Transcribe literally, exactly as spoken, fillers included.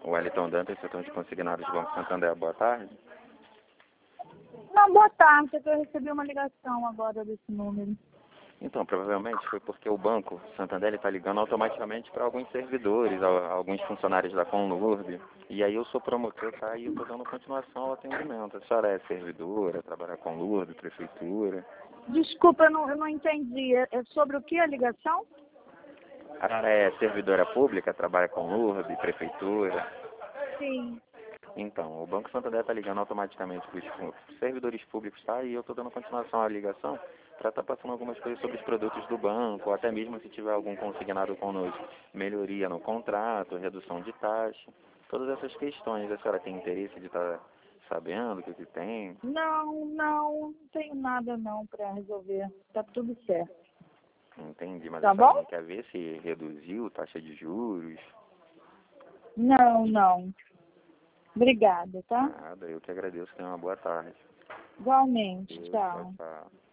Wellington Dantas, setor de consignados do Banco Santander, boa tarde. Não, boa tarde, é que eu recebi uma ligação agora desse número. Então, provavelmente foi porque o Banco Santander está ligando automaticamente para alguns servidores, a- alguns funcionários da Conlurb. E aí eu sou promotor, tá? E eu estou dando continuação ao atendimento. A senhora é servidora, trabalha com Conlurb, prefeitura? Desculpa, eu não, eu não entendi. É é sobre o que a ligação? A senhora é servidora pública, trabalha com Conlurb, prefeitura? Sim. Então, o Banco Santander está ligando automaticamente para os servidores públicos, tá? E eu estou dando continuação à ligação para estar passando algumas coisas sobre os produtos do banco, ou até mesmo se tiver algum consignado conosco, melhoria no contrato, redução de taxa, todas essas questões. A senhora tem interesse de estar sabendo o que, que tem? Não, não, não tenho nada não para resolver. Tá tudo certo. Entendi, mas Tá a senhora bom? não quer ver se reduziu taxa de juros? Não, não. Obrigada, tá? Nada, eu que agradeço. Tenha uma boa tarde. Igualmente, Deus, tchau, tchau. tchau.